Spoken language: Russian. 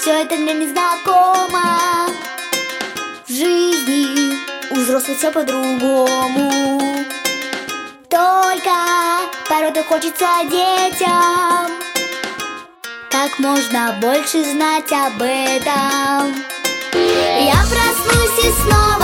все это мне незнакомо. В жизни у взрослых все по-другому. Только порой так хочется детям как можно больше знать об этом. Я проснусь и снова